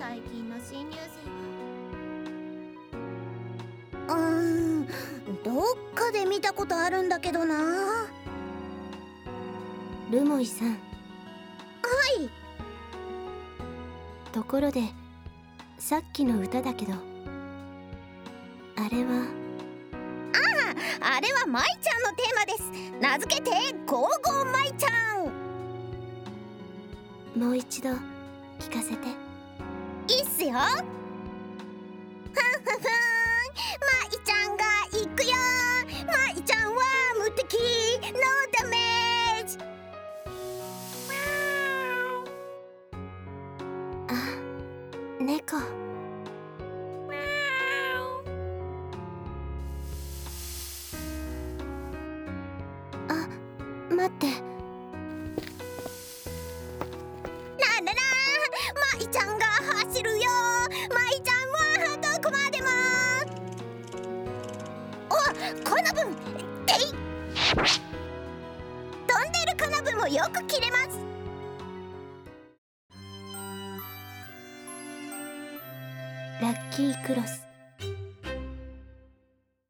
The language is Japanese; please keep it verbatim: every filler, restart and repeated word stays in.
最近の新入生はうーん、どっかで見たことあるんだけどな。 ルモイさん。 はい。 ところでさっきの歌だけど、あれは。 ああ、あれは舞ちゃんのテーマです。名付けてゴーゴー舞ちゃん。 もう一度聞かせて。 いいっすよ。ふんふんふん、舞ちゃんが行くよ。舞ちゃんは無敵、ノーダメージ。 あ、猫。あ、待って。 ななな、舞ちゃんが走るよ。舞ちゃんはどこまでも。お、この分てい。飛んでるこの分もよく切れます。 ラッキークロス。